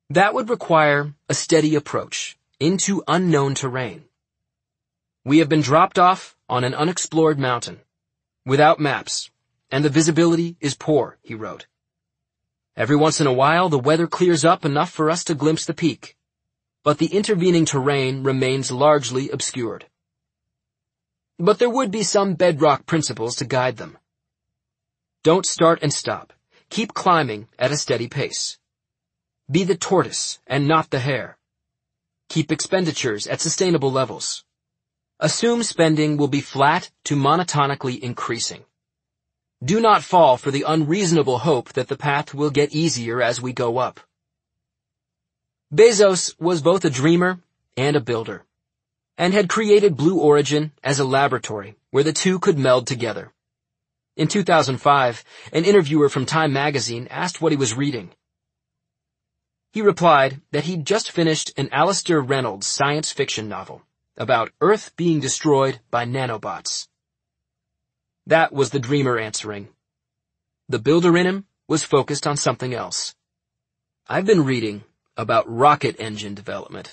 That would require a steady approach into unknown terrain. We have been dropped off on an unexplored mountain, without maps, and the visibility is poor, he wrote. Every once in a while, the weather clears up enough for us to glimpse the peak, but the intervening terrain remains largely obscured. But there would be some bedrock principles to guide them. Don't start and stop. Keep climbing at a steady pace. Be the tortoise and not the hare. Keep expenditures at sustainable levels. Assume spending will be flat to monotonically increasing. Do not fall for the unreasonable hope that the path will get easier as we go up. Bezos was both a dreamer and a builder, and had created Blue Origin as a laboratory where the two could meld together. In 2005, an interviewer from Time magazine asked what he was reading. He replied that he'd just finished an Alastair Reynolds science fiction novel about Earth being destroyed by nanobots. That was the dreamer answering. The builder in him was focused on something else. I've been reading about rocket engine development.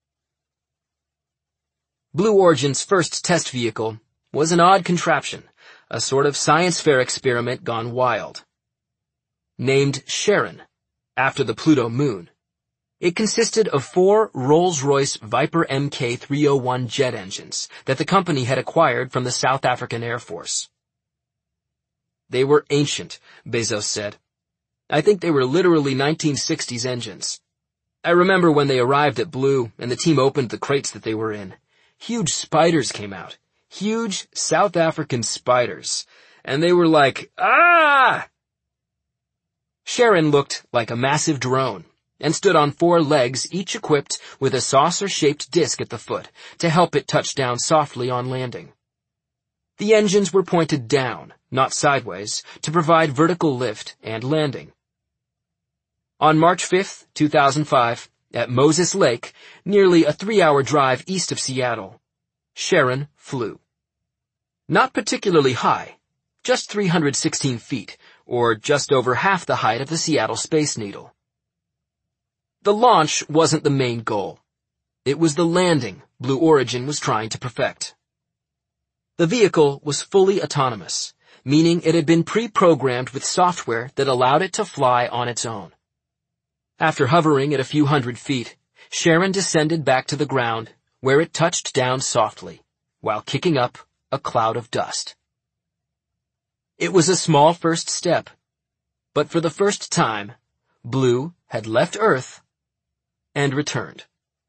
Blue Origin's first test vehicle was an odd contraption, a sort of science fair experiment gone wild. Named Charon, after the Pluto moon, it consisted of 4 Rolls-Royce Viper Mk301 jet engines that the company had acquired from the South African Air Force. They were ancient, Bezos said. I think they were literally 1960s engines. I remember when they arrived at Blue and the team opened the crates that they were in. Huge spiders came out. Huge South African spiders. And they were like, ah! Charon looked like a massive drone and stood on 4 legs, each equipped with a saucer-shaped disc at the foot to help it touch down softly on landing. The engines were pointed down, not sideways, to provide vertical lift and landing. On March 5, 2005, at Moses Lake, nearly a 3-hour drive east of Seattle, Charon flew. Not particularly high, just 316 feet, or just over half the height of the Seattle Space Needle. The launch wasn't the main goal. It was the landing Blue Origin was trying to perfect. The vehicle was fully autonomous, meaning it had been pre-programmed with software that allowed it to fly on its own. After hovering at a few hundred feet, Charon descended back to the ground, where it touched down softly, while kicking up a cloud of dust. It was a small first step, but for the first time, Blue had left Earth and returned.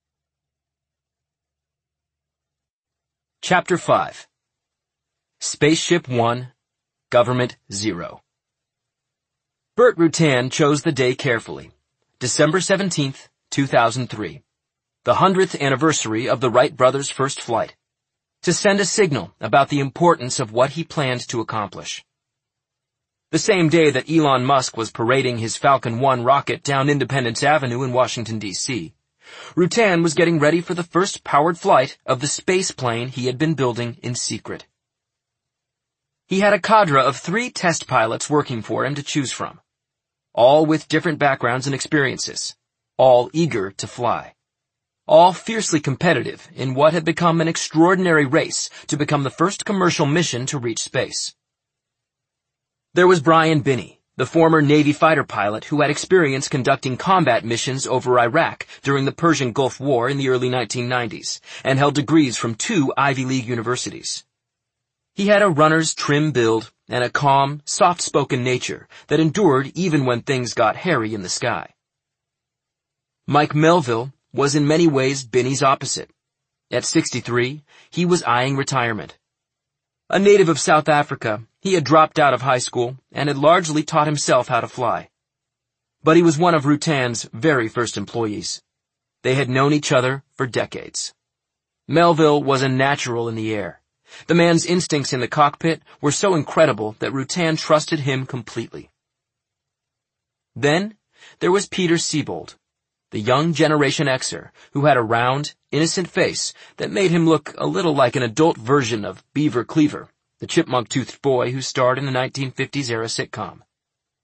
Chapter 5. Spaceship One, Government Zero. Burt Rutan chose the day carefully. December 17th, 2003, the 100th anniversary of the Wright brothers' first flight, to send a signal about the importance of what he planned to accomplish. The same day that Elon Musk was parading his Falcon 1 rocket down Independence Avenue in Washington, D.C., Rutan was getting ready for the first powered flight of the space plane he had been building in secret. He had a cadre of 3 test pilots working for him to choose from, all with different backgrounds and experiences, all eager to fly, all fiercely competitive in what had become an extraordinary race to become the first commercial mission to reach space. There was Brian Binney, the former Navy fighter pilot who had experience conducting combat missions over Iraq during the Persian Gulf War in the early 1990s, and held degrees from 2 Ivy League universities. He had a runner's trim build and a calm, soft-spoken nature that endured even when things got hairy in the sky. Mike Melville was in many ways Binney's opposite. At 63, he was eyeing retirement. A native of South Africa, he had dropped out of high school and had largely taught himself how to fly. But he was one of Rutan's very first employees. They had known each other for decades. Melville was a natural in the air. The man's instincts in the cockpit were so incredible that Rutan trusted him completely. Then there was Peter Siebold, the young Generation Xer, who had a round, innocent face that made him look a little like an adult version of Beaver Cleaver, the chipmunk-toothed boy who starred in the 1950s-era sitcom.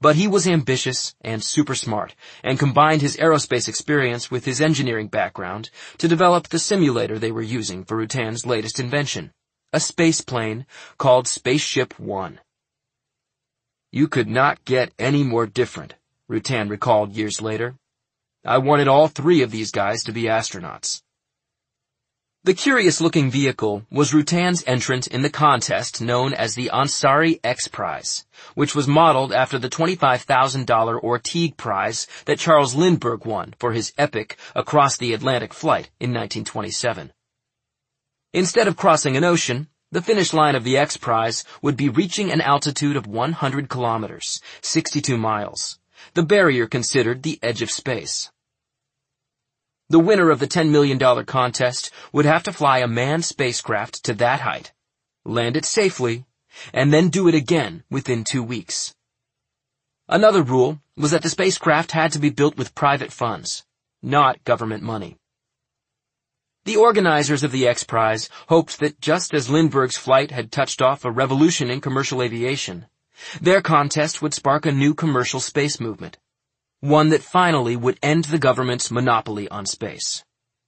But he was ambitious and super smart, and combined his aerospace experience with his engineering background to develop the simulator they were using for Rutan's latest invention, a space plane called Spaceship One. "You could not get any more different," Rutan recalled years later. "I wanted all three of these guys to be astronauts." The curious-looking vehicle was Rutan's entrant in the contest known as the Ansari X Prize, which was modeled after the $25,000 Orteig Prize that Charles Lindbergh won for his epic Across the Atlantic flight in 1927. Instead of crossing an ocean, the finish line of the X Prize would be reaching an altitude of 100 kilometers, 62 miles, the barrier considered the edge of space. The winner of the $10 million contest would have to fly a manned spacecraft to that height, land it safely, and then do it again within 2 weeks. Another rule was that the spacecraft had to be built with private funds, not government money. The organizers of the X Prize hoped that just as Lindbergh's flight had touched off a revolution in commercial aviation, their contest would spark a new commercial space movement, one that finally would end the government's monopoly on space.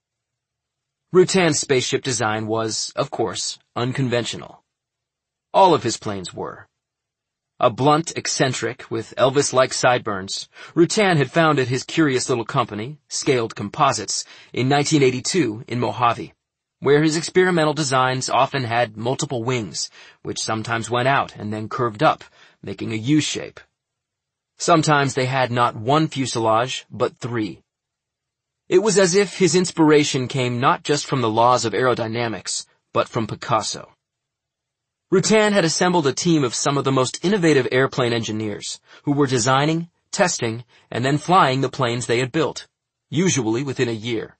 Rutan's spaceship design was, of course, unconventional. All of his planes were. A blunt eccentric with Elvis-like sideburns, Rutan had founded his curious little company, Scaled Composites, in 1982 in Mojave, where his experimental designs often had multiple wings, which sometimes went out and then curved up, making a U-shape. Sometimes they had not one fuselage, but 3. It was as if his inspiration came not just from the laws of aerodynamics, but from Picasso. Rutan had assembled a team of some of the most innovative airplane engineers, who were designing, testing, and then flying the planes they had built, usually within a year.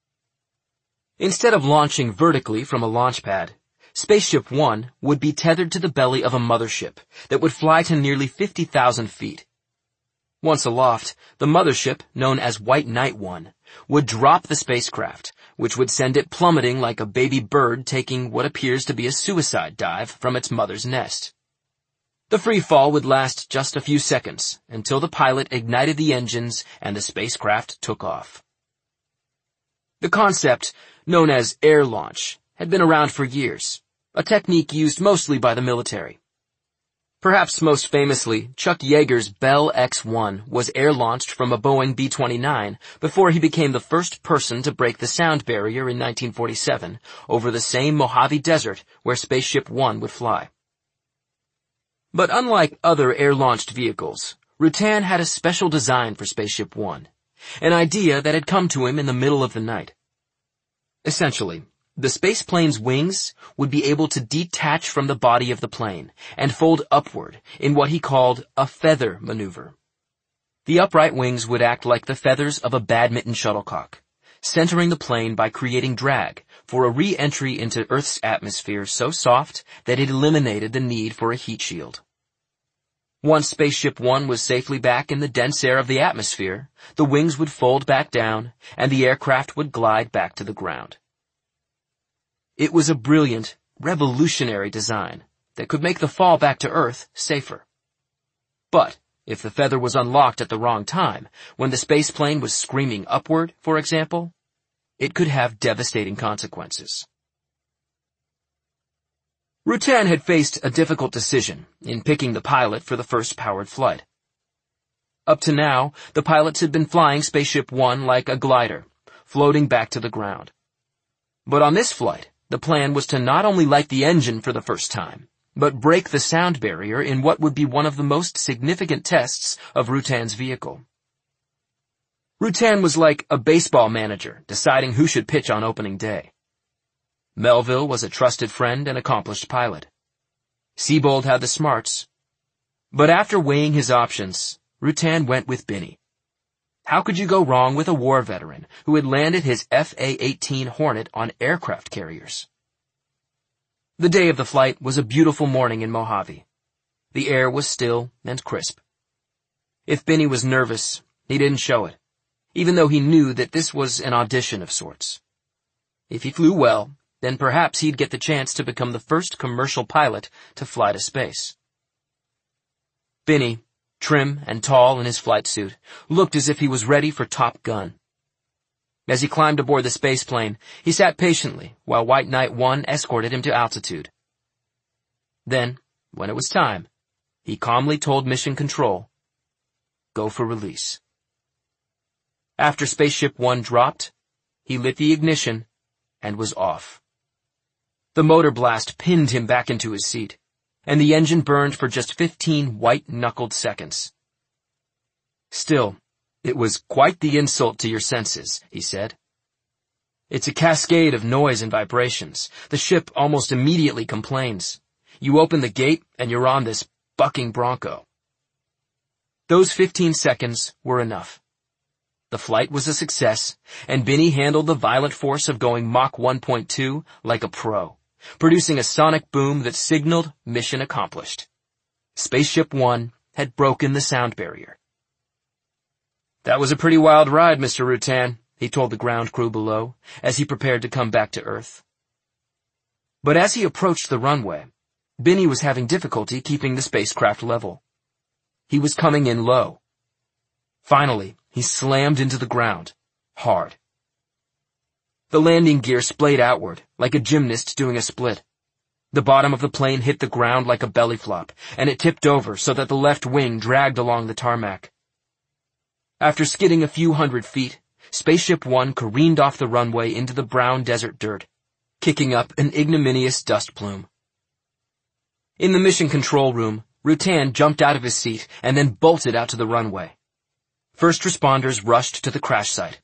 Instead of launching vertically from a launch pad, Spaceship One would be tethered to the belly of a mothership that would fly to nearly 50,000 feet. Once aloft, the mothership, known as White Knight One, would drop the spacecraft, which would send it plummeting like a baby bird taking what appears to be a suicide dive from its mother's nest. The free fall would last just a few seconds until the pilot ignited the engines and the spacecraft took off. The concept, known as air launch, had been around for years, a technique used mostly by the military. Perhaps most famously, Chuck Yeager's Bell X-1 was air-launched from a Boeing B-29 before he became the first person to break the sound barrier in 1947 over the same Mojave Desert where Spaceship One would fly. But unlike other air-launched vehicles, Rutan had a special design for Spaceship One, an idea that had come to him in the middle of the night. Essentially, the spaceplane's wings would be able to detach from the body of the plane and fold upward in what he called a feather maneuver. The upright wings would act like the feathers of a badminton shuttlecock, centering the plane by creating drag for a re-entry into Earth's atmosphere so soft that it eliminated the need for a heat shield. Once Spaceship One was safely back in the dense air of the atmosphere, the wings would fold back down and the aircraft would glide back to the ground. It was a brilliant, revolutionary design that could make the fall back to Earth safer. But if the feather was unlocked at the wrong time, when the spaceplane was screaming upward, for example, it could have devastating consequences. Rutan had faced a difficult decision in picking the pilot for the first powered flight. Up to now, the pilots had been flying Spaceship One like a glider, floating back to the ground. But on this flight, the plan was to not only light the engine for the first time, but break the sound barrier in what would be one of the most significant tests of Rutan's vehicle. Rutan was like a baseball manager deciding who should pitch on opening day. Melville was a trusted friend and accomplished pilot. Siebold had the smarts. But after weighing his options, Rutan went with Binney. How could you go wrong with a war veteran who had landed his F/A-18 Hornet on aircraft carriers? The day of the flight was a beautiful morning in Mojave. The air was still and crisp. If Binney was nervous, he didn't show it, even though he knew that this was an audition of sorts. If he flew well, then perhaps he'd get the chance to become the first commercial pilot to fly to space. Binney, trim and tall in his flight suit, looked as if he was ready for Top Gun. As he climbed aboard the spaceplane, he sat patiently while White Knight 1 escorted him to altitude. Then, when it was time, he calmly told Mission Control, "Go for release." After Spaceship One dropped, he lit the ignition and was off. The motor blast pinned him back into his seat, and the engine burned for just 15 white-knuckled seconds. Still, it was quite the insult to your senses, he said. It's a cascade of noise and vibrations. The ship almost immediately complains. You open the gate and you're on this bucking bronco. Those 15 seconds were enough. The flight was a success, and Binny handled the violent force of going Mach 1.2 like a pro, producing a sonic boom that signaled mission accomplished. Spaceship One had broken the sound barrier. That was a pretty wild ride, Mr. Rutan, he told the ground crew below, as he prepared to come back to Earth. But as he approached the runway, Binny was having difficulty keeping the spacecraft level. He was coming in low. Finally, he slammed into the ground, hard. The landing gear splayed outward, like a gymnast doing a split. The bottom of the plane hit the ground like a belly flop, and it tipped over so that the left wing dragged along the tarmac. After skidding a few hundred feet, Spaceship One careened off the runway into the brown desert dirt, kicking up an ignominious dust plume. In the mission control room, Rutan jumped out of his seat and then bolted out to the runway. First responders rushed to the crash site.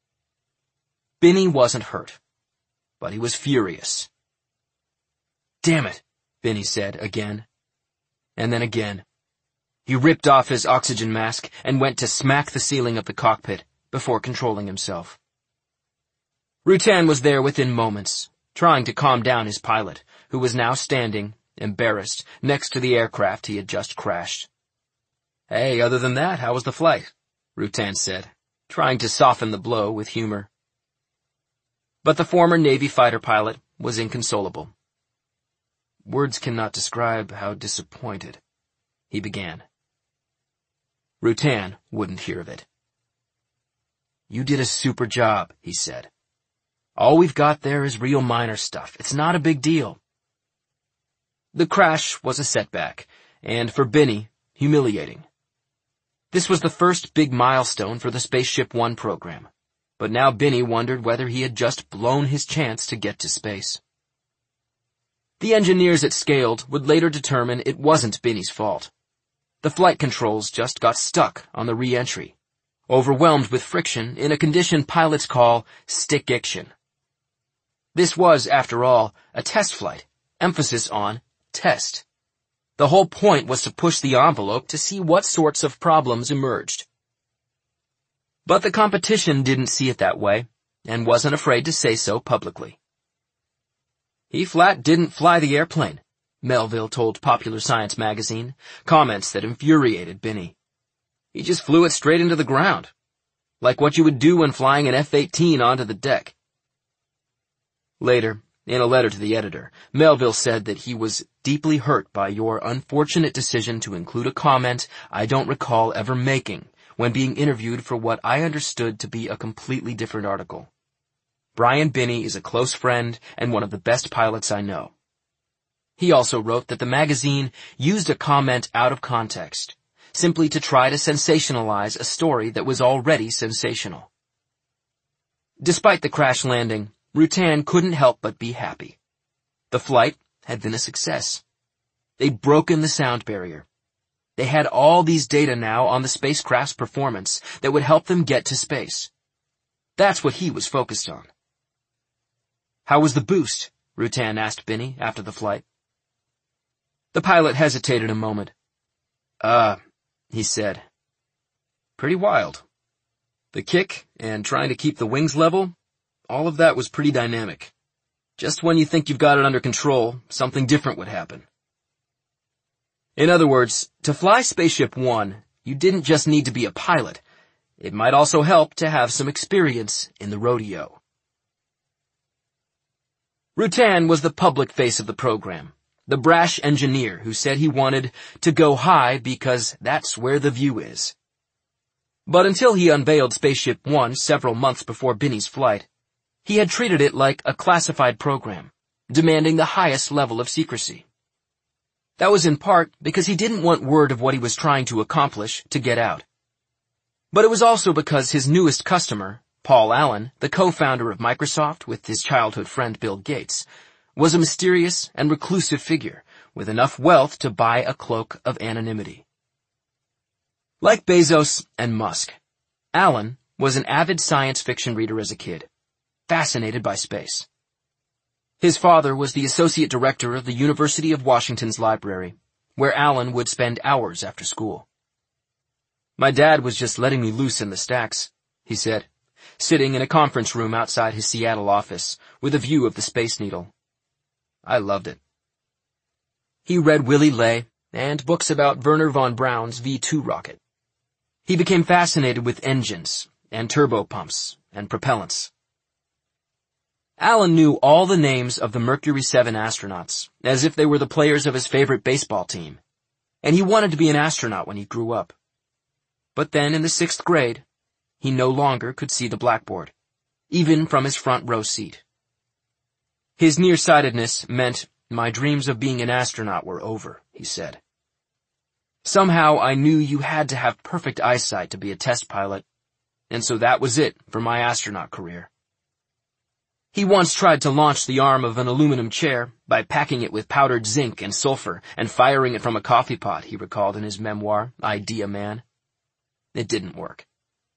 Binny wasn't hurt, but he was furious. "Damn it," Binny said again, and then again. He ripped off his oxygen mask and went to smack the ceiling of the cockpit before controlling himself. Rutan was there within moments, trying to calm down his pilot, who was now standing, embarrassed, next to the aircraft he had just crashed. "Hey, other than that, how was the flight?" Rutan said, trying to soften the blow with humor. But the former Navy fighter pilot was inconsolable. "Words cannot describe how disappointed," he began. Rutan wouldn't hear of it. "You did a super job," he said. "All we've got there is real minor stuff. It's not a big deal." The crash was a setback, and for Binny, humiliating. This was the first big milestone for the Spaceship One program, but now Binny wondered whether he had just blown his chance to get to space. The engineers at Scaled would later determine it wasn't Binny's fault. The flight controls just got stuck on the re-entry, overwhelmed with friction in a condition pilots call stick-iction. This was, after all, a test flight, emphasis on test. The whole point was to push the envelope to see what sorts of problems emerged. But the competition didn't see it that way, and wasn't afraid to say so publicly. "He flat didn't fly the airplane," Melville told Popular Science magazine, comments that infuriated Binny. "He just flew it straight into the ground, like what you would do when flying an F-18 onto the deck." Later, in a letter to the editor, Melville said that he was deeply hurt by your unfortunate decision to include a comment I don't recall ever making when being interviewed for what I understood to be a completely different article. Brian Binny is a close friend and one of the best pilots I know. He also wrote that the magazine used a comment out of context, simply to try to sensationalize a story that was already sensational. Despite the crash landing, Rutan couldn't help but be happy. The flight had been a success. They'd broken the sound barrier. They had all these data now on the spacecraft's performance that would help them get to space. That's what he was focused on. "How was the boost?" Rutan asked Binny after the flight. The pilot hesitated a moment. He said. "Pretty wild. The kick and trying to keep the wings level, all of that was pretty dynamic. Just when you think you've got it under control, something different would happen." In other words, to fly Spaceship One, you didn't just need to be a pilot. It might also help to have some experience in the rodeo. Rutan was the public face of the program, the brash engineer who said he wanted to go high because that's where the view is. But until he unveiled Spaceship One several months before Binny's flight, he had treated it like a classified program, demanding the highest level of secrecy. That was in part because he didn't want word of what he was trying to accomplish to get out. But it was also because his newest customer, Paul Allen, the co-founder of Microsoft with his childhood friend Bill Gates, was a mysterious and reclusive figure with enough wealth to buy a cloak of anonymity. Like Bezos and Musk, Allen was an avid science fiction reader as a kid, fascinated by space. His father was the associate director of the University of Washington's library, where Allen would spend hours after school. "My dad was just letting me loose in the stacks," he said, sitting in a conference room outside his Seattle office with a view of the Space Needle. I loved it. He read Willy Ley and books about Wernher von Braun's V-2 rocket. He became fascinated with engines and turbopumps and propellants. Allen knew all the names of the Mercury 7 astronauts, as if they were the players of his favorite baseball team, and he wanted to be an astronaut when he grew up. But then in the 6th grade, he no longer could see the blackboard, even from his front row seat. His nearsightedness meant my dreams of being an astronaut were over, he said. Somehow I knew you had to have perfect eyesight to be a test pilot, and so that was it for my astronaut career. He once tried to launch the arm of an aluminum chair by packing it with powdered zinc and sulfur and firing it from a coffee pot, he recalled in his memoir, Idea Man. It didn't work.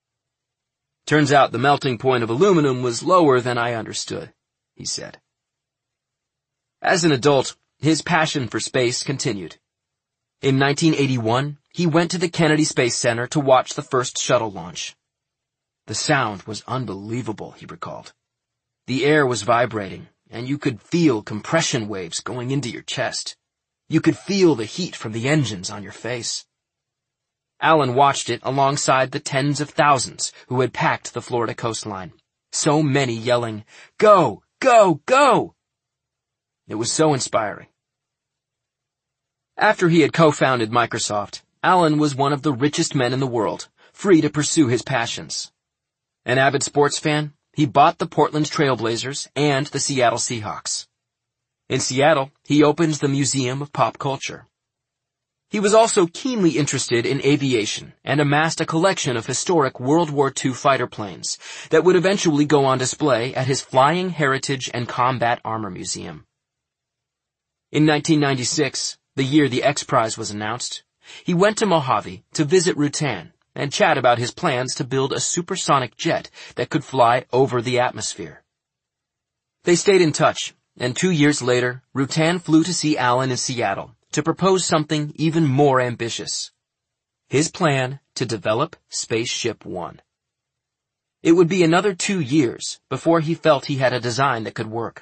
Turns out the melting point of aluminum was lower than I understood, he said. As an adult, his passion for space continued. In 1981, he went to the Kennedy Space Center to watch the first shuttle launch. The sound was unbelievable, he recalled. The air was vibrating, and you could feel compression waves going into your chest. You could feel the heat from the engines on your face. Allen watched it alongside the tens of thousands who had packed the Florida coastline, so many yelling, "Go! Go! Go!" It was so inspiring. After he had co-founded Microsoft, Allen was one of the richest men in the world, free to pursue his passions. An avid sports fan, he bought the Portland Trail Blazers and the Seattle Seahawks. In Seattle, he opened the Museum of Pop Culture. He was also keenly interested in aviation and amassed a collection of historic World War II fighter planes that would eventually go on display at his Flying Heritage and Combat Armor Museum. In 1996, the year the X Prize was announced, he went to Mojave to visit Rutan and chat about his plans to build a supersonic jet that could fly over the atmosphere. They stayed in touch, and 2 years later, Rutan flew to see Allen in Seattle to propose something even more ambitious. His plan to develop Spaceship One. It would be another 2 years before he felt he had a design that could work.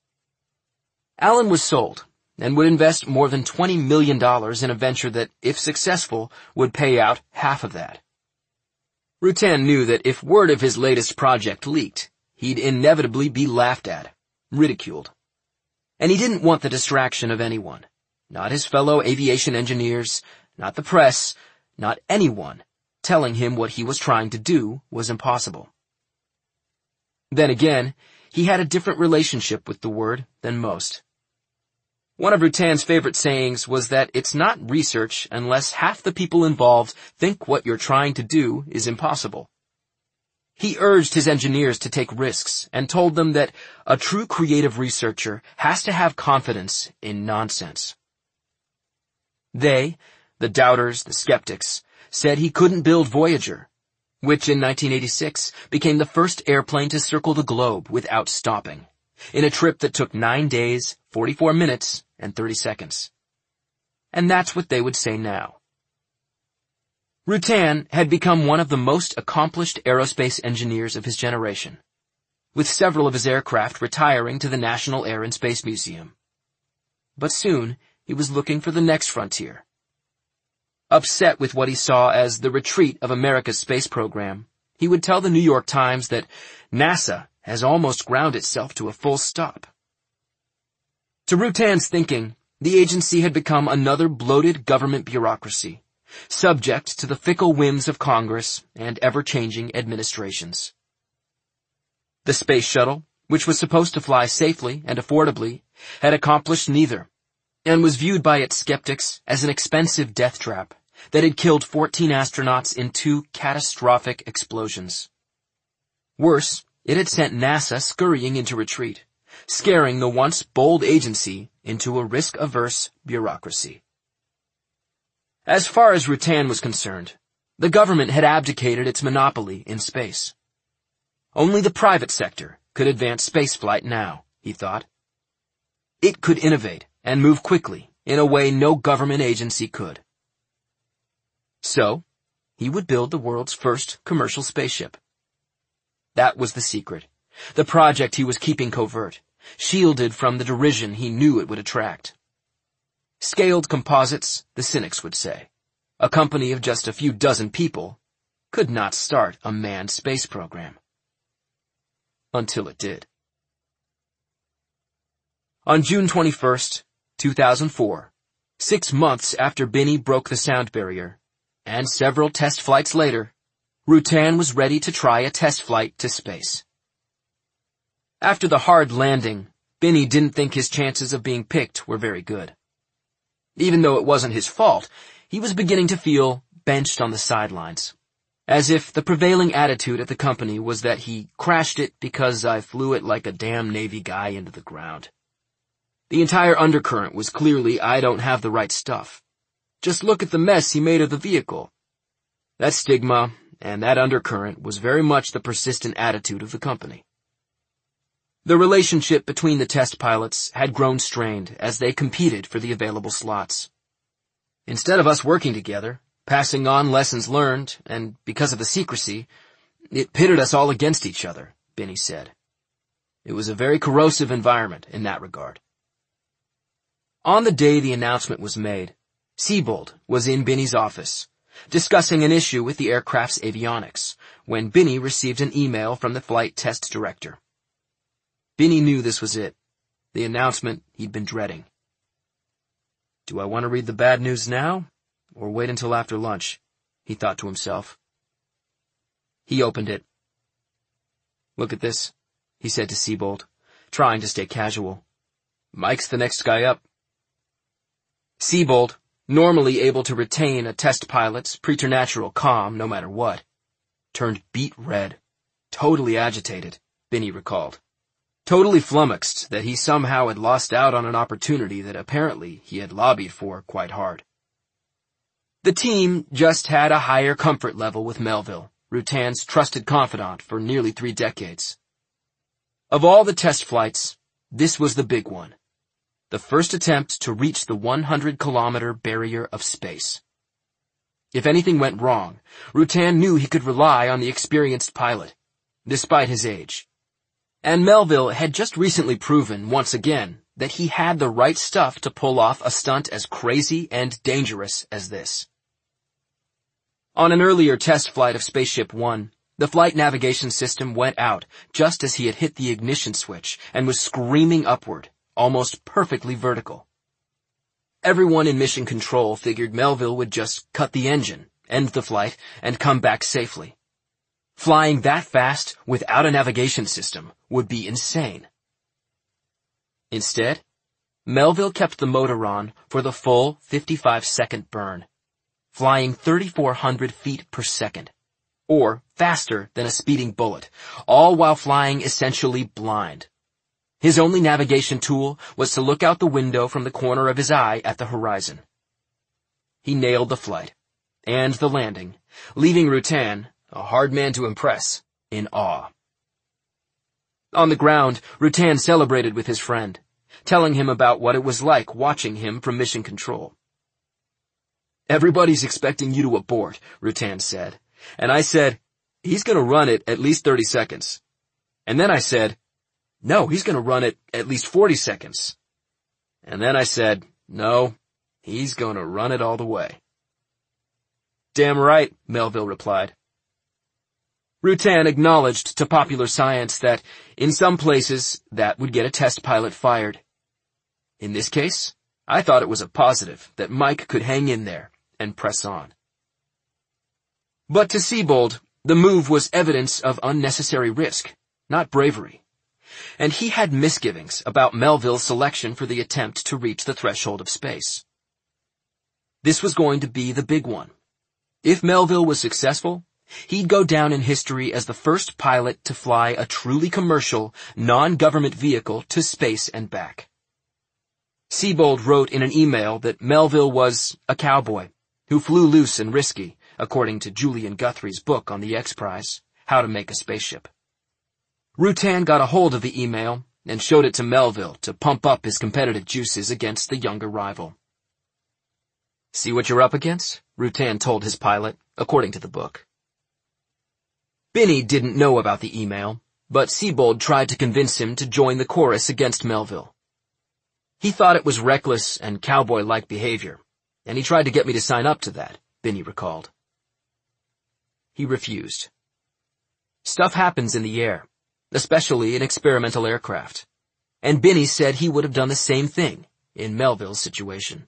Allen was sold and would invest more than $20 million in a venture that, if successful, would pay out half of that. Rutan knew that if word of his latest project leaked, he'd inevitably be laughed at, ridiculed. And he didn't want the distraction of anyone, not his fellow aviation engineers, not the press, not anyone, telling him what he was trying to do was impossible. Then again, he had a different relationship with the word than most. One of Rutan's favorite sayings was that it's not research unless half the people involved think what you're trying to do is impossible. He urged his engineers to take risks and told them that a true creative researcher has to have confidence in nonsense. They, the doubters, the skeptics, said he couldn't build Voyager, which in 1986 became the first airplane to circle the globe without stopping, in a trip that took 9 days, 44 minutes, and 30 seconds. And that's what they would say now. Rutan had become one of the most accomplished aerospace engineers of his generation, with several of his aircraft retiring to the National Air and Space Museum. But soon, he was looking for the next frontier. Upset with what he saw as the retreat of America's space program, he would tell the New York Times that NASA has almost ground itself to a full stop. To Rutan's thinking, The agency had become another bloated government bureaucracy, subject to the fickle whims of Congress and ever-changing administrations. The space shuttle, which was supposed to fly safely and affordably, had accomplished neither, and was viewed by its skeptics as an expensive death trap that had killed 14 astronauts in 2 catastrophic explosions. Worse, it had sent NASA scurrying into retreat, scaring the once bold agency into a risk-averse bureaucracy. As far as Rutan was concerned, the government had abdicated its monopoly in space. Only the private sector could advance spaceflight now, he thought. It could innovate and move quickly in a way no government agency could. So, he would build the world's first commercial spaceship. That was the secret, the project he was keeping covert, shielded from the derision he knew it would attract. Scaled Composites, the cynics would say, a company of just a few dozen people, could not start a manned space program. Until it did. On June 21st, 2004, 6 months after Binney broke the sound barrier, and several test flights later, Rutan was ready to try a test flight to space. After the hard landing, Binney didn't think his chances of being picked were very good. Even though it wasn't his fault, he was beginning to feel benched on the sidelines, as if the prevailing attitude at the company was that he crashed it because I flew it like a damn Navy guy into the ground. The entire undercurrent was clearly I don't have the right stuff. Just look at the mess he made of the vehicle. That stigma and that undercurrent was very much the persistent attitude of the company. The relationship between the test pilots had grown strained as they competed for the available slots. Instead of us working together, passing on lessons learned, and because of the secrecy, it pitted us all against each other, Binney said. It was a very corrosive environment in that regard. On the day the announcement was made, Siebold was in Binney's office, discussing an issue with the aircraft's avionics, when Binney received an email from the flight test director. Binney knew this was it, the announcement he'd been dreading. Do I want to read the bad news now, or wait until after lunch? He thought to himself. He opened it. Look at this, he said to Siebold, trying to stay casual. Mike's the next guy up. Siebold, normally able to retain a test pilot's preternatural calm no matter what, turned beet red, totally agitated, Binney recalled. Totally flummoxed that he somehow had lost out on an opportunity that apparently he had lobbied for quite hard. The team just had a higher comfort level with Melville, Rutan's trusted confidant for nearly 3 decades. Of all the test flights, this was the big one. The first attempt to reach the 100-kilometer barrier of space. If anything went wrong, Rutan knew he could rely on the experienced pilot, despite his age. And Melville had just recently proven, once again, that he had the right stuff to pull off a stunt as crazy and dangerous as this. On an earlier test flight of Spaceship One, the flight navigation system went out just as he had hit the ignition switch and was screaming upward, almost perfectly vertical. Everyone in mission control figured Melville would just cut the engine, end the flight, and come back safely. Flying that fast without a navigation system would be insane. Instead, Melville kept the motor on for the full 55-second burn, flying 3,400 feet per second, or faster than a speeding bullet, all while flying essentially blind. His only navigation tool was to look out the window from the corner of his eye at the horizon. He nailed the flight, and the landing, leaving Rutan, a hard man to impress, in awe. On the ground, Rutan celebrated with his friend, telling him about what it was like watching him from mission control. Everybody's expecting you to abort, Rutan said, and I said, he's going to run it at least 30 seconds. And then I said, no, he's going to run it at least 40 seconds. And then I said, no, he's going to run it all the way. Damn right, Melville replied. Rutan acknowledged to Popular Science that, in some places, that would get a test pilot fired. In this case, I thought it was a positive that Mike could hang in there and press on. But to Siebold, the move was evidence of unnecessary risk, not bravery. And he had misgivings about Melville's selection for the attempt to reach the threshold of space. This was going to be the big one. If Melville was successful, he'd go down in history as the first pilot to fly a truly commercial, non-government vehicle to space and back. Siebold wrote in an email that Melville was a cowboy who flew loose and risky, according to Julian Guthrie's book on the X Prize, How to Make a Spaceship. Rutan got a hold of the email and showed it to Melville to pump up his competitive juices against the younger rival. "See what you're up against?" Rutan told his pilot, according to the book. Binney didn't know about the email, but Siebold tried to convince him to join the chorus against Melville. He thought it was reckless and cowboy-like behavior, and he tried to get me to sign up to that, Binney recalled. He refused. Stuff happens in the air, especially in experimental aircraft, and Binney said he would have done the same thing in Melville's situation.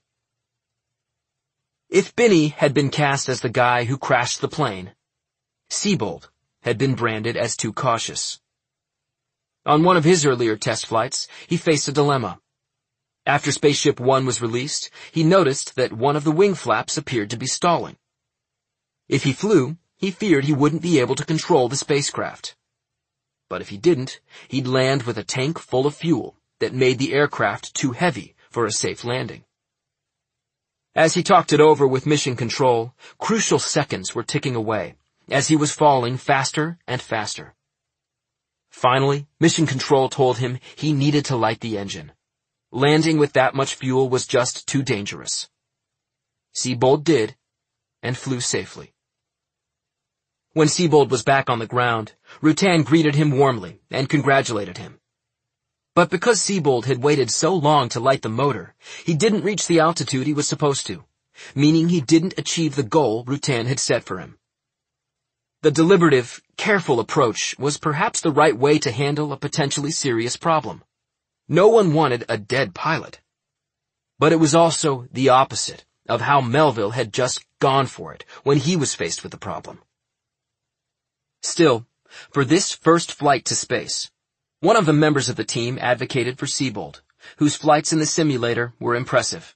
If Binney had been cast as the guy who crashed the plane, Siebold had been branded as too cautious. On one of his earlier test flights, he faced a dilemma. After Spaceship One was released, he noticed that one of the wing flaps appeared to be stalling. If he flew, he feared he wouldn't be able to control the spacecraft. But if he didn't, he'd land with a tank full of fuel that made the aircraft too heavy for a safe landing. As he talked it over with Mission Control, crucial seconds were ticking away, as he was falling faster and faster. Finally, Mission Control told him he needed to light the engine. Landing with that much fuel was just too dangerous. Siebold did, and flew safely. When Siebold was back on the ground, Rutan greeted him warmly and congratulated him. But because Siebold had waited so long to light the motor, he didn't reach the altitude he was supposed to, meaning he didn't achieve the goal Rutan had set for him. The deliberative, careful approach was perhaps the right way to handle a potentially serious problem. No one wanted a dead pilot. But it was also the opposite of how Melville had just gone for it when he was faced with the problem. Still, for this first flight to space, one of the members of the team advocated for Siebold, whose flights in the simulator were impressive.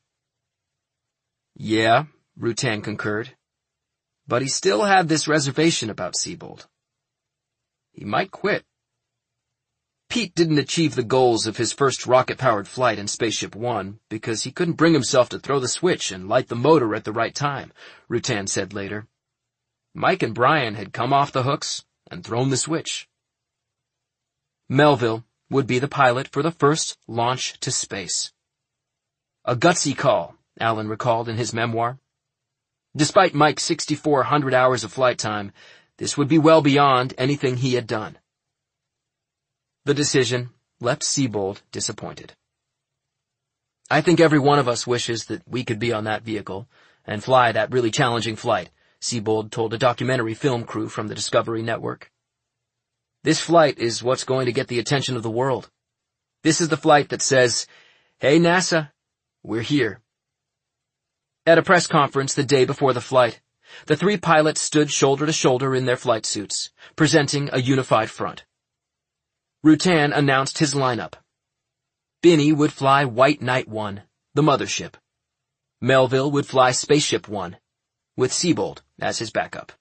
Yeah, Rutan concurred, but he still had this reservation about Siebold. He might quit. Pete didn't achieve the goals of his first rocket-powered flight in Spaceship One because he couldn't bring himself to throw the switch and light the motor at the right time, Rutan said later. Mike and Brian had come off the hooks and thrown the switch. Melville would be the pilot for the first launch to space. A gutsy call, Alan recalled in his memoir. Despite Mike's 6,400 hours of flight time, this would be well beyond anything he had done. The decision left Siebold disappointed. I think every one of us wishes that we could be on that vehicle and fly that really challenging flight, Siebold told a documentary film crew from the Discovery Network. This flight is what's going to get the attention of the world. This is the flight that says, "Hey NASA, we're here." At a press conference the day before the flight, the three pilots stood shoulder to shoulder in their flight suits, presenting a unified front. Rutan announced his lineup. Binney would fly White Knight 1, the mothership. Melville would fly Spaceship One, with Siebold as his backup.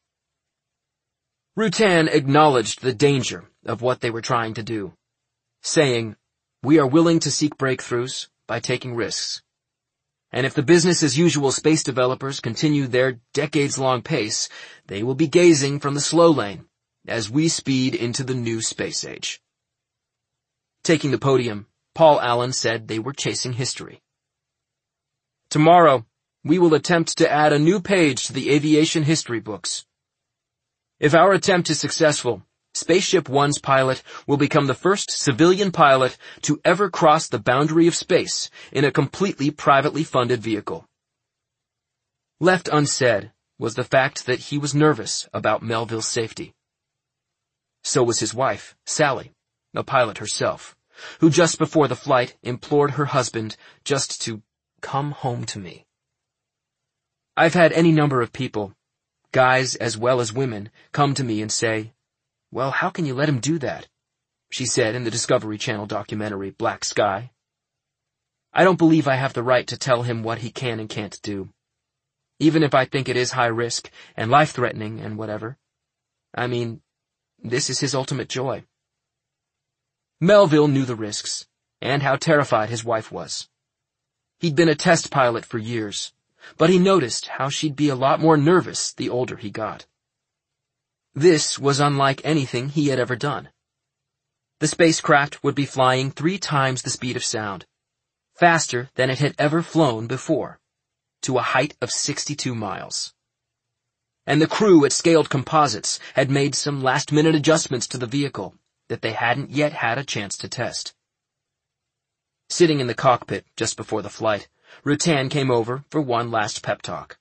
Rutan acknowledged the danger of what they were trying to do, saying, "We are willing to seek breakthroughs by taking risks. And if the business-as-usual space developers continue their decades-long pace, they will be gazing from the slow lane as we speed into the new space age." Taking the podium, Paul Allen said they were chasing history. "Tomorrow, we will attempt to add a new page to the aviation history books. If our attempt is successful, Spaceship One's pilot will become the first civilian pilot to ever cross the boundary of space in a completely privately funded vehicle." Left unsaid was the fact that he was nervous about Melville's safety. So was his wife, Sally, a pilot herself, who just before the flight implored her husband just to come home to me. I've had any number of people, guys as well as women, come to me and say, "Well, how can you let him do that?" she said in the Discovery Channel documentary Black Sky. I don't believe I have the right to tell him what he can and can't do, even if I think it is high risk and life-threatening and whatever. I mean, this is his ultimate joy. Melville knew the risks, and how terrified his wife was. He'd been a test pilot for years, but he noticed how she'd be a lot more nervous the older he got. This was unlike anything he had ever done. The spacecraft would be flying 3 times the speed of sound, faster than it had ever flown before, to a height of 62 miles. And the crew at Scaled Composites had made some last-minute adjustments to the vehicle that they hadn't yet had a chance to test. Sitting in the cockpit just before the flight, Rutan came over for one last pep talk.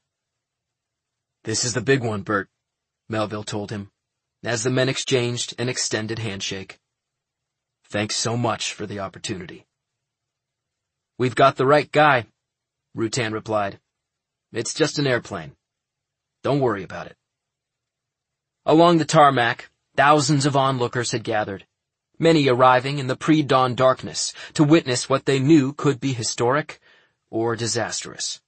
"This is the big one, Bert," Melville told him, as the men exchanged an extended handshake. "Thanks so much for the opportunity." "We've got the right guy," Rutan replied. "It's just an airplane. Don't worry about it." Along the tarmac, thousands of onlookers had gathered, many arriving in the pre-dawn darkness to witness what they knew could be historic or disastrous.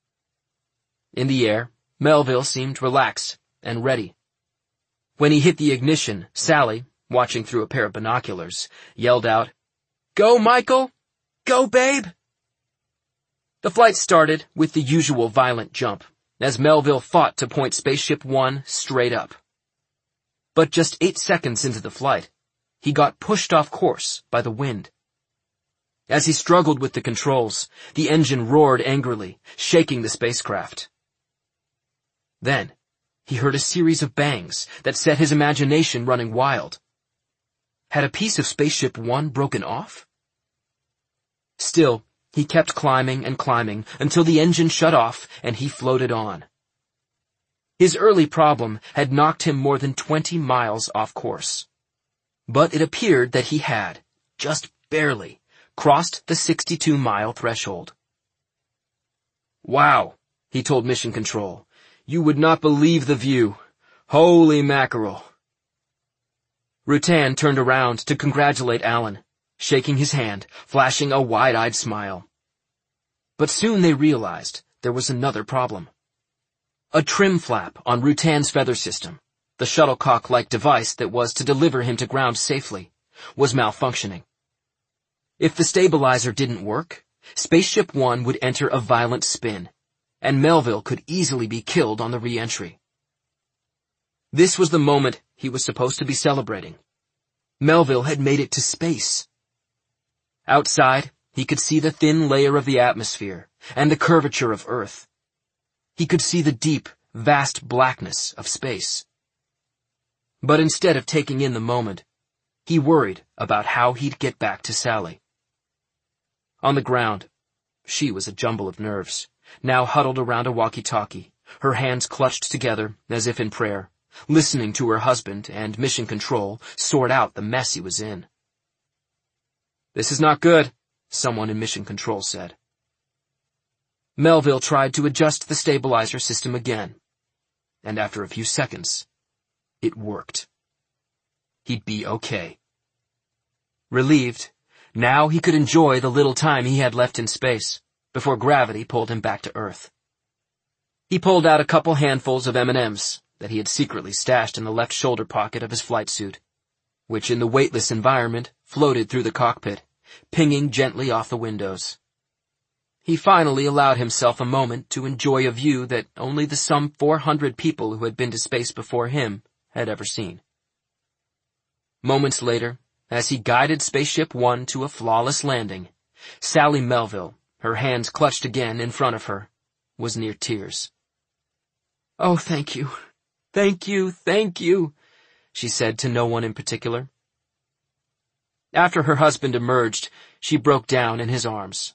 In the air, Melville seemed relaxed and ready. When he hit the ignition, Sally, watching through a pair of binoculars, yelled out, "Go, Michael! Go, babe!" The flight started with the usual violent jump, as Melville fought to point Spaceship One straight up. But just 8 seconds into the flight, he got pushed off course by the wind. As he struggled with the controls, the engine roared angrily, shaking the spacecraft. Then, he heard a series of bangs that set his imagination running wild. Had a piece of Spaceship One broken off? Still, he kept climbing and climbing until the engine shut off and he floated on. His early problem had knocked him more than 20 miles off course. But it appeared that he had, just barely, crossed the 62-mile threshold. "Wow," he told Mission Control. "You would not believe the view. Holy mackerel." Rutan turned around to congratulate Alan, shaking his hand, flashing a wide-eyed smile. But soon they realized there was another problem. A trim flap on Rutan's feather system, the shuttlecock-like device that was to deliver him to ground safely, was malfunctioning. If the stabilizer didn't work, Spaceship One would enter a violent spin, and Melville could easily be killed on the re-entry. This was the moment he was supposed to be celebrating. Melville had made it to space. Outside, he could see the thin layer of the atmosphere and the curvature of Earth. He could see the deep, vast blackness of space. But instead of taking in the moment, he worried about how he'd get back to Sally. On the ground, she was a jumble of nerves, now huddled around a walkie-talkie, her hands clutched together as if in prayer, listening to her husband and Mission Control sort out the mess he was in. "This is not good," someone in Mission Control said. Melville tried to adjust the stabilizer system again, and after a few seconds, it worked. He'd be okay. Relieved, now he could enjoy the little time he had left in space, before gravity pulled him back to Earth. He pulled out a couple handfuls of M&Ms that he had secretly stashed in the left shoulder pocket of his flight suit, which in the weightless environment floated through the cockpit, pinging gently off the windows. He finally allowed himself a moment to enjoy a view that only the some 400 people who had been to space before him had ever seen. Moments later, as he guided Spaceship One to a flawless landing, Sally Melville, her hands clutched again in front of her, was near tears. "Oh, thank you. Thank you, thank you," she said to no one in particular. After her husband emerged, she broke down in his arms.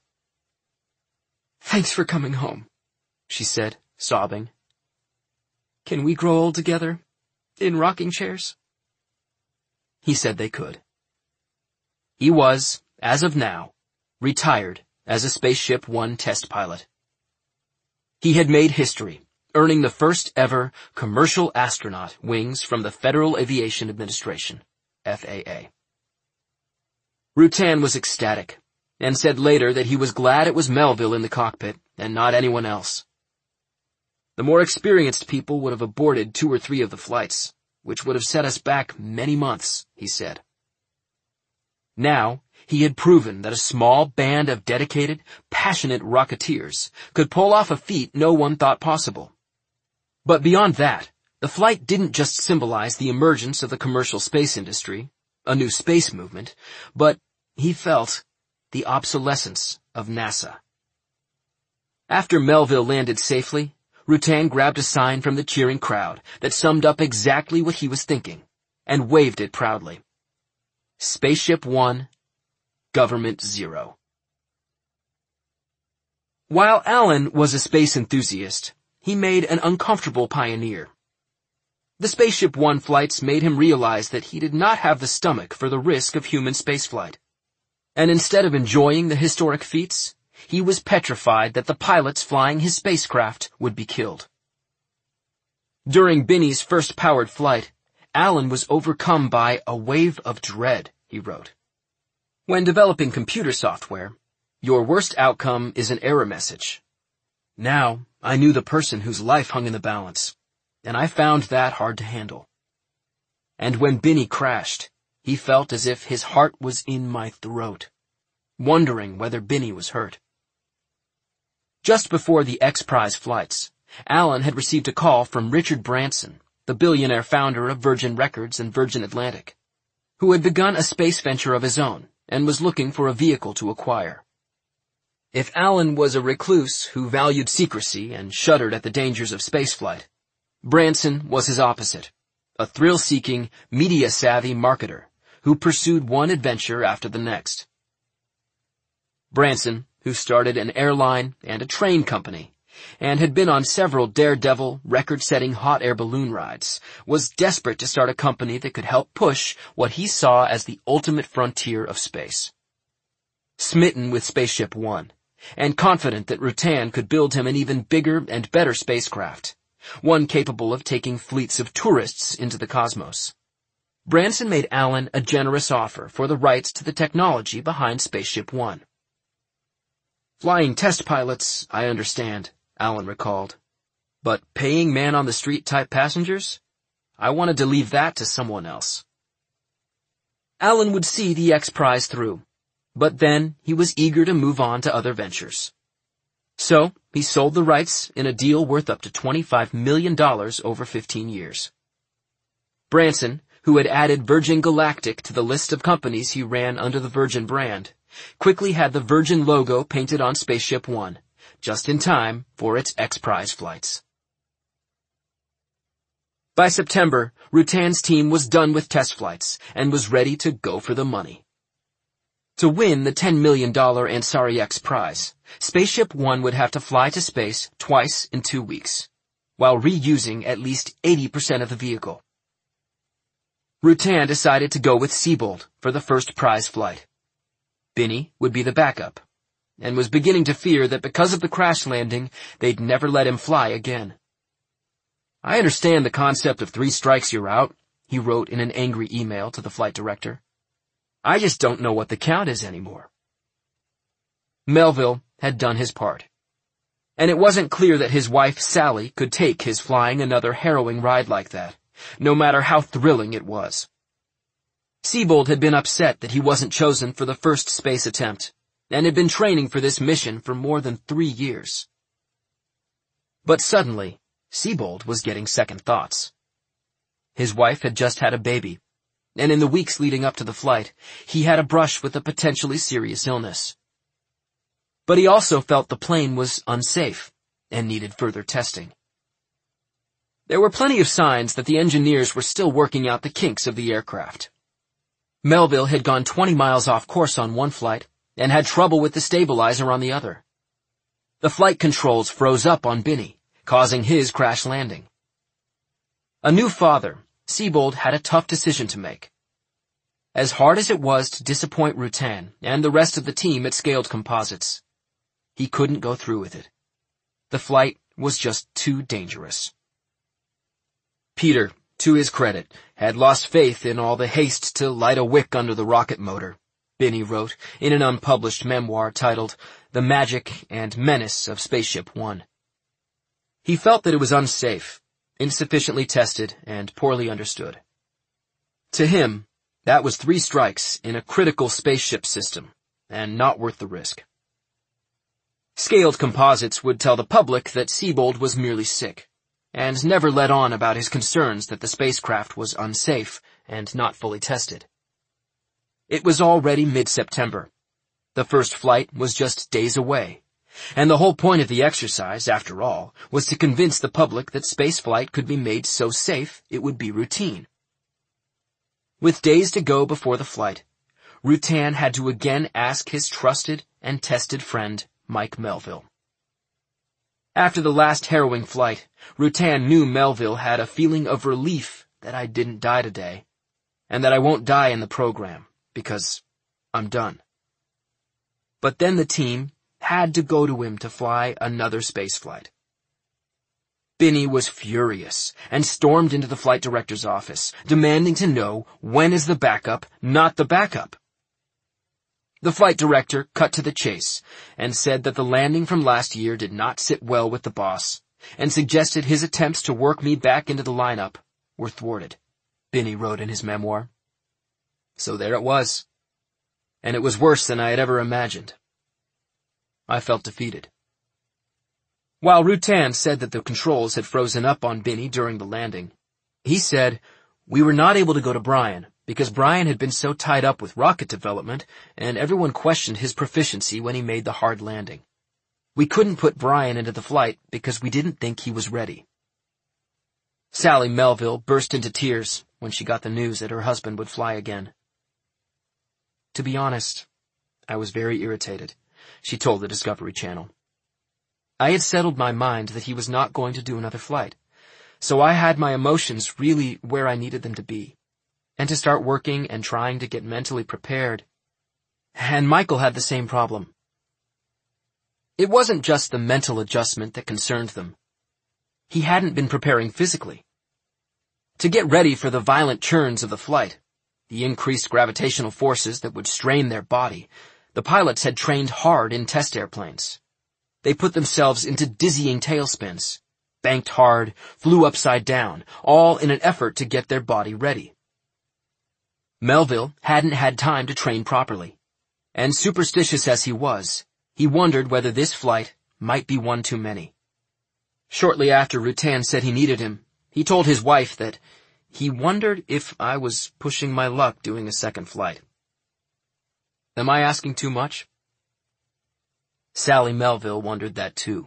"Thanks for coming home," she said, sobbing. "Can we grow old together, in rocking chairs?" He said they could. He was, as of now, retired as a Spaceship One test pilot. He had made history, earning the first ever commercial astronaut wings from the Federal Aviation Administration, FAA. Rutan was ecstatic, and said later that he was glad it was Melville in the cockpit and not anyone else. The more experienced people would have aborted 2 or 3 of the flights, which would have set us back many months, he said. Now, he had proven that a small band of dedicated, passionate rocketeers could pull off a feat no one thought possible. But beyond that, the flight didn't just symbolize the emergence of the commercial space industry, a new space movement, but, he felt, the obsolescence of NASA. After Melville landed safely, Rutan grabbed a sign from the cheering crowd that summed up exactly what he was thinking, and waved it proudly. Spaceship One, Government Zero. While Alan was a space enthusiast, he made an uncomfortable pioneer. The Spaceship One flights made him realize that he did not have the stomach for the risk of human spaceflight. And instead of enjoying the historic feats, he was petrified that the pilots flying his spacecraft would be killed. During Binney's first powered flight, Alan was overcome by a wave of dread, he wrote. When developing computer software, your worst outcome is an error message. Now, I knew the person whose life hung in the balance, and I found that hard to handle. And when Binney crashed, he felt as if his heart was in my throat, wondering whether Binney was hurt. Just before the X Prize flights, Alan had received a call from Richard Branson, the billionaire founder of Virgin Records and Virgin Atlantic, who had begun a space venture of his own and was looking for a vehicle to acquire. If Alan was a recluse who valued secrecy and shuddered at the dangers of spaceflight, Branson was his opposite, a thrill-seeking, media-savvy marketer who pursued one adventure after the next. Branson, who started an airline and a train company, and had been on several daredevil, record-setting hot air balloon rides, was desperate to start a company that could help push what he saw as the ultimate frontier of space. Smitten with Spaceship One, and confident that Rutan could build him an even bigger and better spacecraft, one capable of taking fleets of tourists into the cosmos, Branson made Alan a generous offer for the rights to the technology behind Spaceship One. Flying test pilots, I understand, Alan recalled. But paying man-on-the-street type passengers? I wanted to leave that to someone else. Alan would see the X Prize through, but then he was eager to move on to other ventures. So, he sold the rights in a deal worth up to $25 million over 15 years. Branson, who had added Virgin Galactic to the list of companies he ran under the Virgin brand, quickly had the Virgin logo painted on Spaceship One, just in time for its X Prize flights. By September, Rutan's team was done with test flights and was ready to go for the money. To win the $10 million Ansari X Prize, Spaceship One would have to fly to space twice in 2 weeks, while reusing at least 80% of the vehicle. Rutan decided to go with Siebold for the first prize flight. Binney would be the backup, and was beginning to fear that because of the crash landing, they'd never let him fly again. I understand the concept of 3 strikes you're out, he wrote in an angry email to the flight director. I just don't know what the count is anymore. Melville had done his part, and it wasn't clear that his wife Sally could take his flying another harrowing ride like that, no matter how thrilling it was. Siebold had been upset that he wasn't chosen for the first space attempt, and had been training for this mission for more than 3 years. But suddenly, Siebold was getting second thoughts. His wife had just had a baby, and in the weeks leading up to the flight, he had a brush with a potentially serious illness. But he also felt the plane was unsafe and needed further testing. There were plenty of signs that the engineers were still working out the kinks of the aircraft. Melville had gone 20 miles off course on one flight and had trouble with the stabilizer on the other. The flight controls froze up on Binney, causing his crash landing. A new father, Siebold had a tough decision to make. As hard as it was to disappoint Rutan and the rest of the team at Scaled Composites, He couldn't go through with it. The flight was just too dangerous. Peter, to his credit, had lost faith in all the haste to light a wick under the rocket motor, Binney wrote in an unpublished memoir titled The Magic and Menace of Spaceship One. He felt that it was unsafe, insufficiently tested, and poorly understood. To him, that was 3 strikes in a critical spaceship system, and not worth the risk. Scaled Composites would tell the public that Siebold was merely sick, and never let on about his concerns that the spacecraft was unsafe and not fully tested. It was already mid-September. The first flight was just days away, and the whole point of the exercise, after all, was to convince the public that spaceflight could be made so safe it would be routine. With days to go before the flight, Rutan had to again ask his trusted and tested friend, Mike Melville. After the last harrowing flight, Rutan knew Melville had a feeling of relief that I didn't die today, and that I won't die in the program, because I'm done. But then the team had to go to him to fly another spaceflight. Binney was furious and stormed into the flight director's office, demanding to know when is the backup not the backup. The flight director cut to the chase and said that the landing from last year did not sit well with the boss, and suggested his attempts to work me back into the lineup were thwarted, Binney wrote in his memoir. So there it was, and it was worse than I had ever imagined. I felt defeated. While Rutan said that the controls had frozen up on Binney during the landing, he said, "We were not able to go to Brian, because Brian had been so tied up with rocket development, and everyone questioned his proficiency when he made the hard landing. We couldn't put Brian into the flight because we didn't think he was ready." Sally Melville burst into tears when she got the news that her husband would fly again. To be honest, I was very irritated, she told the Discovery Channel. I had settled my mind that he was not going to do another flight, so I had my emotions really where I needed them to be, and to start working and trying to get mentally prepared. And Michael had the same problem. It wasn't just the mental adjustment that concerned them. He hadn't been preparing physically. To get ready for the violent churns of the flight, the increased gravitational forces that would strain their body, the pilots had trained hard in test airplanes. They put themselves into dizzying tailspins, banked hard, flew upside down, all in an effort to get their body ready. Melville hadn't had time to train properly, and superstitious as he was, he wondered whether this flight might be one too many. Shortly after Rutan said he needed him, he told his wife that he wondered if I was pushing my luck doing a second flight. Am I asking too much? Sally Melville wondered that too.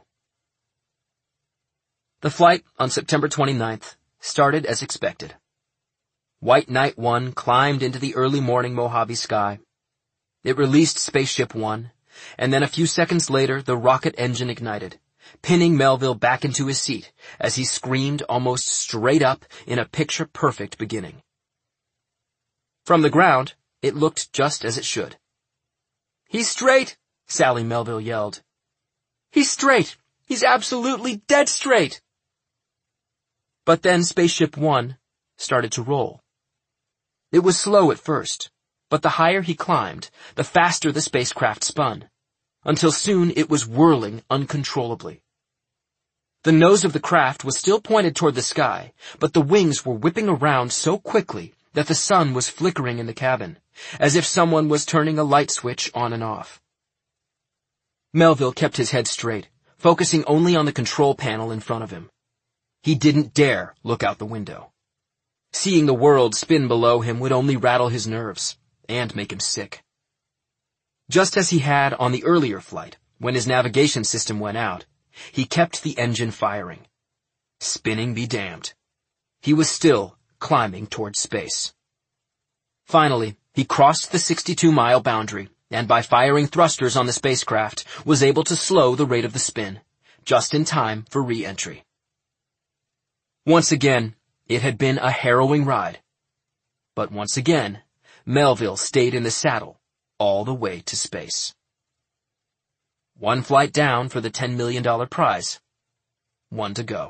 The flight on September 29th started as expected. White Knight 1 climbed into the early morning Mojave sky. It released Spaceship One, and then a few seconds later the rocket engine ignited, pinning Melville back into his seat as he screamed almost straight up in a picture-perfect beginning. From the ground, it looked just as it should. "He's straight!" Sally Melville yelled. "He's straight! He's absolutely dead straight!" But then Spaceship One started to roll. It was slow at first, but the higher he climbed, the faster the spacecraft spun, until soon it was whirling uncontrollably. The nose of the craft was still pointed toward the sky, but the wings were whipping around so quickly that the sun was flickering in the cabin, as if someone was turning a light switch on and off. Melville kept his head straight, focusing only on the control panel in front of him. He didn't dare look out the window. Seeing the world spin below him would only rattle his nerves and make him sick. Just as he had on the earlier flight, when his navigation system went out, he kept the engine firing. Spinning be damned. He was still climbing toward space. Finally, he crossed the 62-mile boundary, and by firing thrusters on the spacecraft, was able to slow the rate of the spin, just in time for re-entry. Once again, it had been a harrowing ride. But once again, Melville stayed in the saddle all the way to space. One flight down for the $10 million prize. One to go.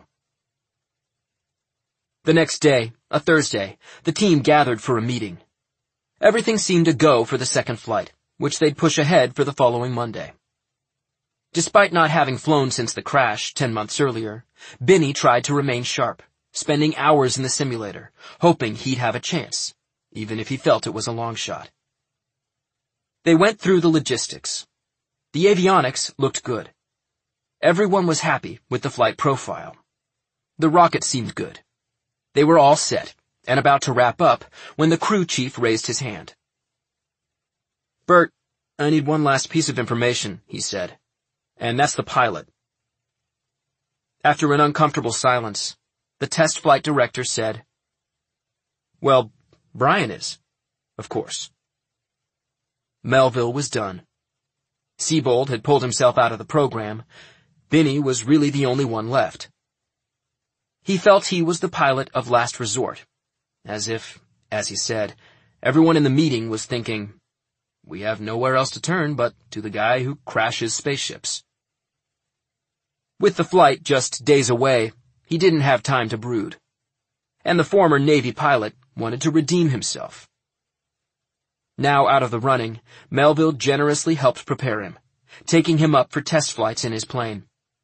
The next day, a Thursday, the team gathered for a meeting. Everything seemed to go for the second flight, which they'd push ahead for the following Monday. Despite not having flown since the crash 10 months earlier, Binney tried to remain sharp, spending hours in the simulator, hoping he'd have a chance, even if he felt it was a long shot. They went through the logistics. The avionics looked good. Everyone was happy with the flight profile. The rocket seemed good. They were all set, and about to wrap up, when the crew chief raised his hand. "Bert, I need one last piece of information," he said. "And that's the pilot." After an uncomfortable silence, the test flight director said, "Well, Brian is, of course." Melville was done. Siebold had pulled himself out of the program. Binney was really the only one left. He felt he was the pilot of last resort, as if, as he said, everyone in the meeting was thinking, "We have nowhere else to turn but to the guy who crashes spaceships." With the flight just days away, he didn't have time to brood. And the former Navy pilot wanted to redeem himself. Now out of the running, Melville generously helped prepare him, taking him up for test flights in his plane.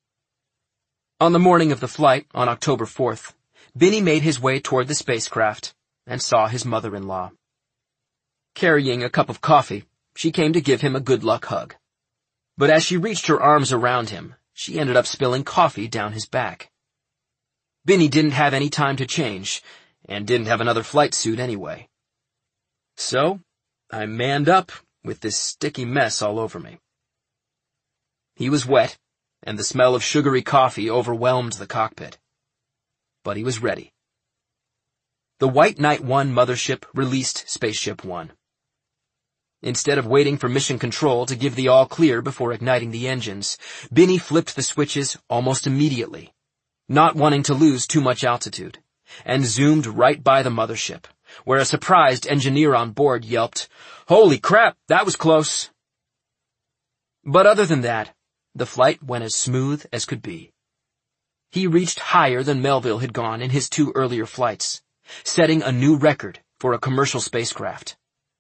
On the morning of the flight, on October 4th, Binney made his way toward the spacecraft and saw his mother-in-law. Carrying a cup of coffee, she came to give him a good luck hug. But as she reached her arms around him, she ended up spilling coffee down his back. Binney didn't have any time to change, and didn't have another flight suit anyway. So, I manned up with this sticky mess all over me. He was wet, and the smell of sugary coffee overwhelmed the cockpit. But he was ready. The White Knight 1 mothership released Spaceship One. Instead of waiting for mission control to give the all-clear before igniting the engines, Binney flipped the switches almost immediately, not wanting to lose too much altitude, and zoomed right by the mothership, where a surprised engineer on board yelped, "Holy crap, that was close!" But other than that, the flight went as smooth as could be. He reached higher than Melville had gone in his 2 earlier flights, setting a new record for a commercial spacecraft.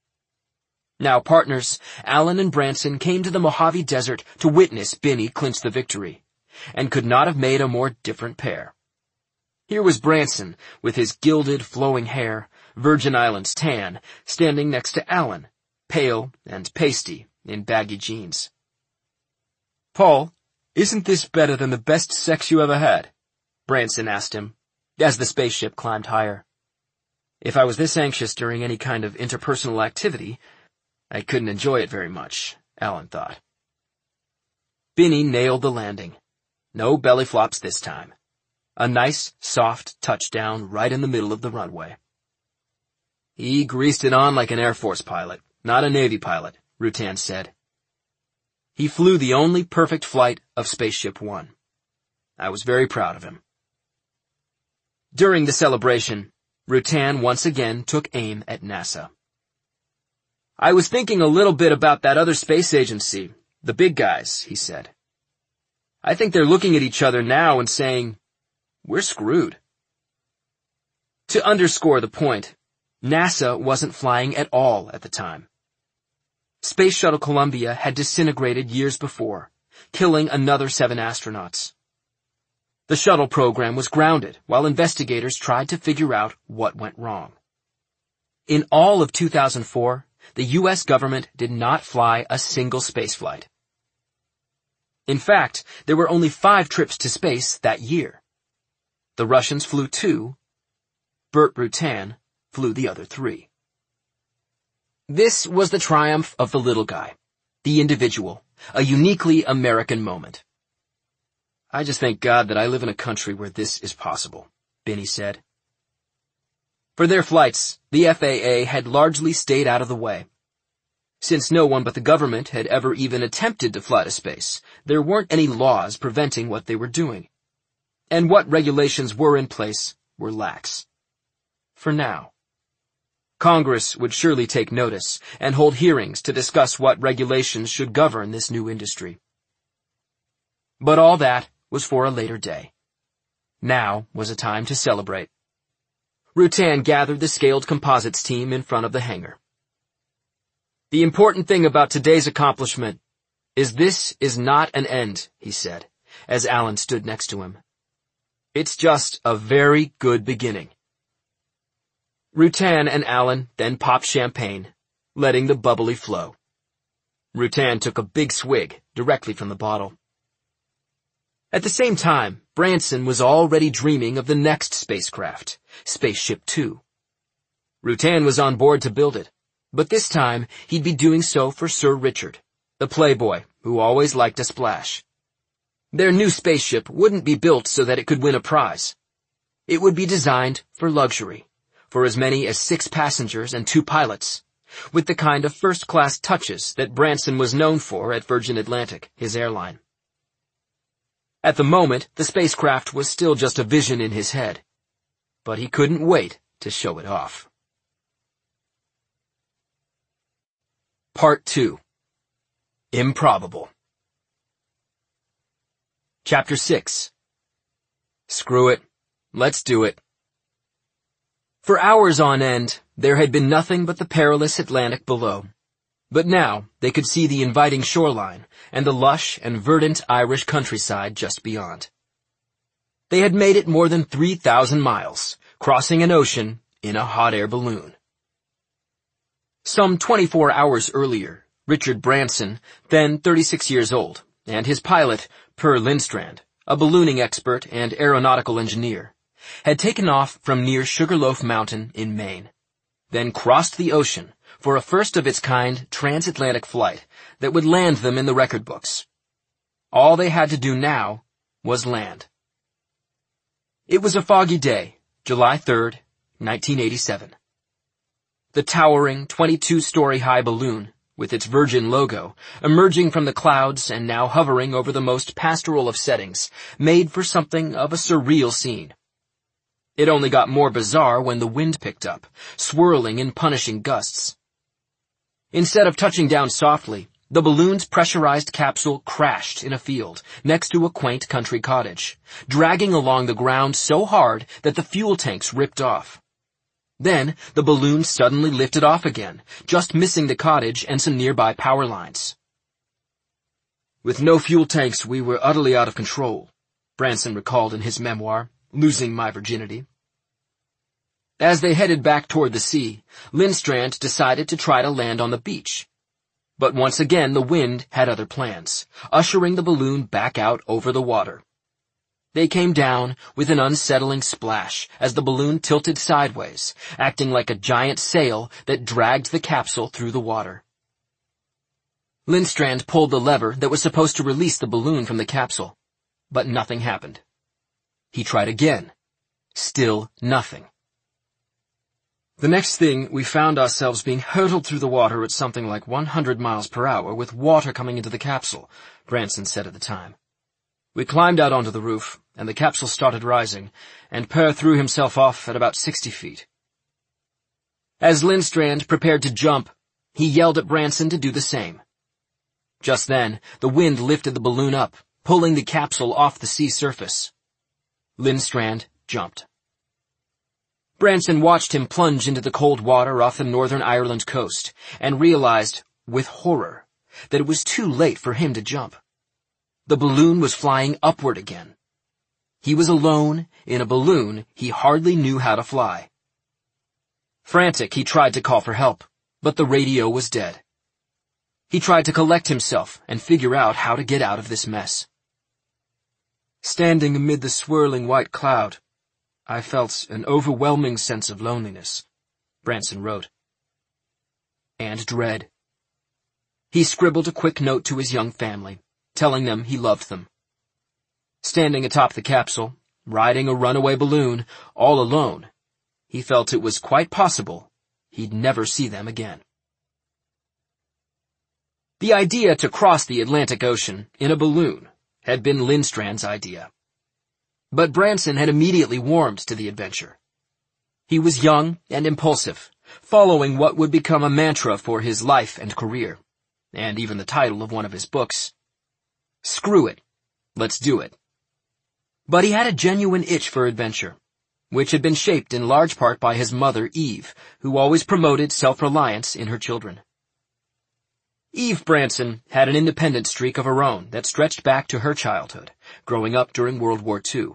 Now partners, Allen and Branson came to the Mojave Desert to witness Binney clinch the victory, and could not have made a more different pair. Here was Branson, with his gilded, flowing hair, Virgin Islands tan, standing next to Allen, pale and pasty in baggy jeans. "Paul, isn't this better than the best sex you ever had?" Branson asked him, as the spaceship climbed higher. If I was this anxious during any kind of interpersonal activity, I couldn't enjoy it very much, Allen thought. Binney nailed the landing. No belly flops this time. A nice, soft touchdown right in the middle of the runway. "He greased it on like an Air Force pilot, not a Navy pilot," Rutan said. He flew the only perfect flight of Spaceship One. I was very proud of him. During the celebration, Rutan once again took aim at NASA. "I was thinking a little bit about that other space agency, the big guys," he said. "I think they're looking at each other now and saying, we're screwed." To underscore the point, NASA wasn't flying at all at the time. Space Shuttle Columbia had disintegrated years before, killing another 7 astronauts. The shuttle program was grounded while investigators tried to figure out what went wrong. In all of 2004, the U.S. government did not fly a single spaceflight. In fact, there were only 5 trips to space that year. The Russians flew 2. Burt Rutan flew the other 3. This was the triumph of the little guy, the individual, a uniquely American moment. "I just thank God that I live in a country where this is possible," Binney said. For their flights, the FAA had largely stayed out of the way. Since no one but the government had ever even attempted to fly to space, there weren't any laws preventing what they were doing. And what regulations were in place were lax. For now. Congress would surely take notice and hold hearings to discuss what regulations should govern this new industry. But all that was for a later day. Now was a time to celebrate. Rutan gathered the Scaled Composites team in front of the hangar. "The important thing about today's accomplishment is this is not an end," he said, as Alan stood next to him. "It's just a very good beginning." Rutan and Alan then popped champagne, letting the bubbly flow. Rutan took a big swig directly from the bottle. At the same time, Branson was already dreaming of the next spacecraft, Spaceship Two. Rutan was on board to build it, but this time he'd be doing so for Sir Richard, the playboy who always liked a splash. Their new spaceship wouldn't be built so that it could win a prize. It would be designed for luxury, for as many as 6 passengers and 2 pilots, with the kind of first-class touches that Branson was known for at Virgin Atlantic, his airline. At the moment, the spacecraft was still just a vision in his head, but he couldn't wait to show it off. Part 2. Improbable. Chapter 6. Screw it. Let's do it. For hours on end, there had been nothing but the perilous Atlantic below. But now, they could see the inviting shoreline and the lush and verdant Irish countryside just beyond. They had made it more than 3,000 miles, crossing an ocean in a hot air balloon. Some 24 hours earlier, Richard Branson, then 36 years old, and his pilot, Per Lindstrand, a ballooning expert and aeronautical engineer, had taken off from near Sugarloaf Mountain in Maine, then crossed the ocean for a first-of-its-kind transatlantic flight that would land them in the record books. All they had to do now was land. It was a foggy day, July 3rd, 1987. The towering 22-story-high balloon, with its Virgin logo, emerging from the clouds and now hovering over the most pastoral of settings, made for something of a surreal scene. It only got more bizarre when the wind picked up, swirling in punishing gusts. Instead of touching down softly, the balloon's pressurized capsule crashed in a field next to a quaint country cottage, dragging along the ground so hard that the fuel tanks ripped off. Then, the balloon suddenly lifted off again, just missing the cottage and some nearby power lines. "With no fuel tanks, we were utterly out of control," Branson recalled in his memoir, Losing My Virginity. As they headed back toward the sea, Lindstrand decided to try to land on the beach. But once again the wind had other plans, ushering the balloon back out over the water. They came down with an unsettling splash as the balloon tilted sideways, acting like a giant sail that dragged the capsule through the water. Lindstrand pulled the lever that was supposed to release the balloon from the capsule, but nothing happened. He tried again. Still nothing. The next thing, we found ourselves being hurtled through the water at something like 100 miles per hour with water coming into the capsule, Branson said at the time. We climbed out onto the roof, and the capsule started rising, and Per threw himself off at about 60 feet. As Lindstrand prepared to jump, he yelled at Branson to do the same. Just then, the wind lifted the balloon up, pulling the capsule off the sea surface. Lindstrand jumped. Branson watched him plunge into the cold water off the Northern Ireland coast, and realized, with horror, that it was too late for him to jump. The balloon was flying upward again. He was alone in a balloon he hardly knew how to fly. Frantic, he tried to call for help, but the radio was dead. He tried to collect himself and figure out how to get out of this mess. Standing amid the swirling white cloud, I felt an overwhelming sense of loneliness, Branson wrote. And dread. He scribbled a quick note to his young family, telling them he loved them. Standing atop the capsule, riding a runaway balloon, all alone, he felt it was quite possible he'd never see them again. The idea to cross the Atlantic Ocean in a balloon had been Lindstrand's idea. But Branson had immediately warmed to the adventure. He was young and impulsive, following what would become a mantra for his life and career, and even the title of one of his books. Screw it. Let's do it. But he had a genuine itch for adventure, which had been shaped in large part by his mother, Eve, who always promoted self-reliance in her children. Eve Branson had an independent streak of her own that stretched back to her childhood, growing up during World War II.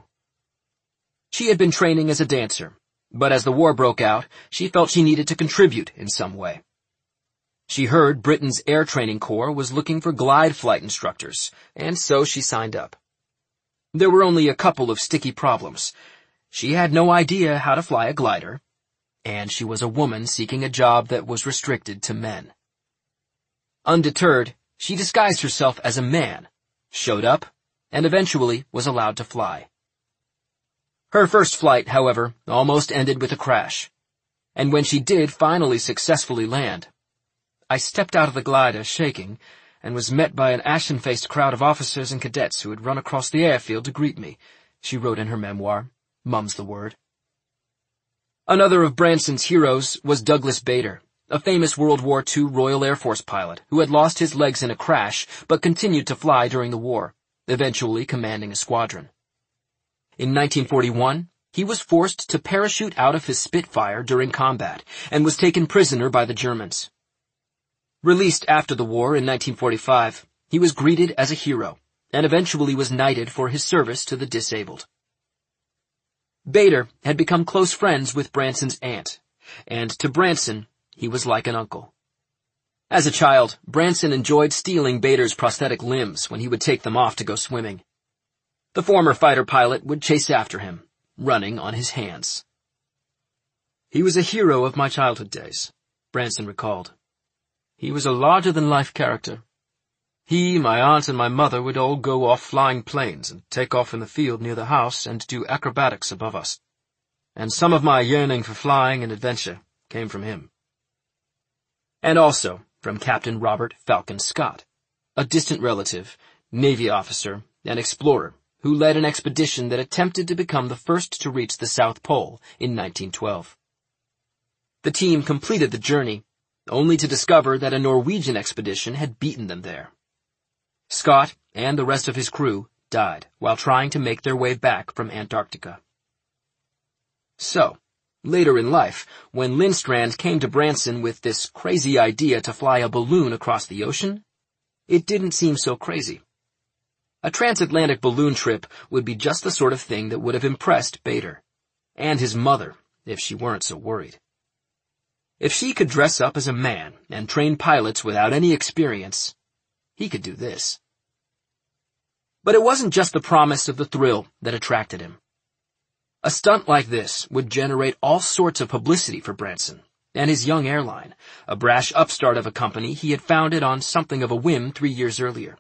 She had been training as a dancer, but as the war broke out, she felt she needed to contribute in some way. She heard Britain's Air Training Corps was looking for glide flight instructors, and so she signed up. There were only a couple of sticky problems. She had no idea how to fly a glider, and she was a woman seeking a job that was restricted to men. Undeterred, she disguised herself as a man, showed up, and eventually was allowed to fly. Her first flight, however, almost ended with a crash, and when she did finally successfully land, I stepped out of the glider shaking and was met by an ashen-faced crowd of officers and cadets who had run across the airfield to greet me, she wrote in her memoir, Mum's the Word. Another of Branson's heroes was Douglas Bader, a famous World War II Royal Air Force pilot who had lost his legs in a crash but continued to fly during the war, eventually commanding a squadron. In 1941, he was forced to parachute out of his Spitfire during combat and was taken prisoner by the Germans. Released after the war in 1945, he was greeted as a hero and eventually was knighted for his service to the disabled. Bader had become close friends with Branson's aunt, and to Branson, he was like an uncle. As a child, Branson enjoyed stealing Bader's prosthetic limbs when he would take them off to go swimming. The former fighter pilot would chase after him, running on his hands. He was a hero of my childhood days, Branson recalled. He was a larger-than-life character. He, my aunt, and my mother would all go off flying planes and take off in the field near the house and do acrobatics above us. And some of my yearning for flying and adventure came from him. And also from Captain Robert Falcon Scott, a distant relative, Navy officer, and explorer who led an expedition that attempted to become the first to reach the South Pole in 1912. The team completed the journey, only to discover that a Norwegian expedition had beaten them there. Scott and the rest of his crew died while trying to make their way back from Antarctica. So, later in life, when Lindstrand came to Branson with this crazy idea to fly a balloon across the ocean, it didn't seem so crazy. A transatlantic balloon trip would be just the sort of thing that would have impressed Bader, and his mother, if she weren't so worried. If she could dress up as a man and train pilots without any experience, he could do this. But it wasn't just the promise of the thrill that attracted him. A stunt like this would generate all sorts of publicity for Branson and his young airline, a brash upstart of a company he had founded on something of a whim 3 years earlier.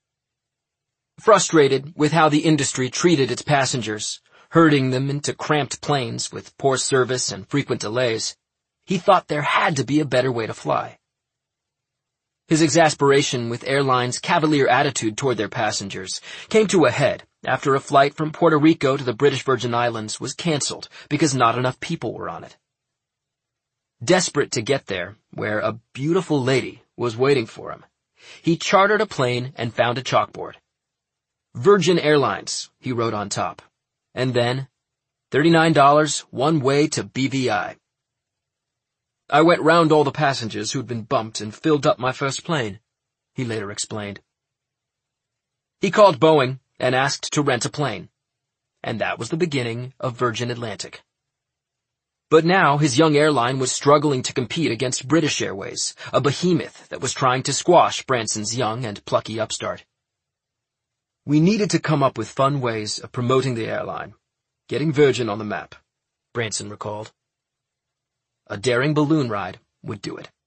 Frustrated with how the industry treated its passengers, herding them into cramped planes with poor service and frequent delays, he thought there had to be a better way to fly. His exasperation with airlines' cavalier attitude toward their passengers came to a head after a flight from Puerto Rico to the British Virgin Islands was canceled because not enough people were on it. Desperate to get there, where a beautiful lady was waiting for him, he chartered a plane and found a chalkboard. Virgin Airlines, he wrote on top, and then $39 one way to BVI. I went round all the passengers who'd been bumped and filled up my first plane, he later explained. He called Boeing and asked to rent a plane, and that was the beginning of Virgin Atlantic. But now his young airline was struggling to compete against British Airways, a behemoth that was trying to squash Branson's young and plucky upstart. We needed to come up with fun ways of promoting the airline, getting Virgin on the map, Branson recalled. A daring balloon ride would do it.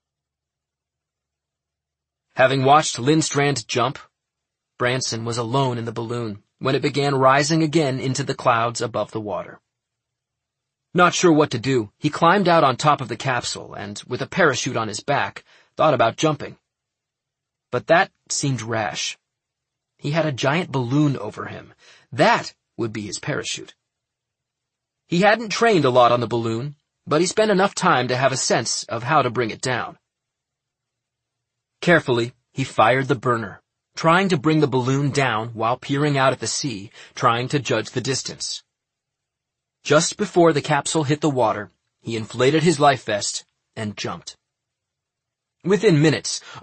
Having watched Lindstrand jump, Branson was alone in the balloon when it began rising again into the clouds above the water. Not sure what to do, he climbed out on top of the capsule and, with a parachute on his back, thought about jumping. But that seemed rash. He had a giant balloon over him. That would be his parachute. He hadn't trained a lot on the balloon, but he spent enough time to have a sense of how to bring it down. Carefully, he fired the burner, trying to bring the balloon down while peering out at the sea, trying to judge the distance. Just before the capsule hit the water, he inflated his life vest and jumped. Within minutes,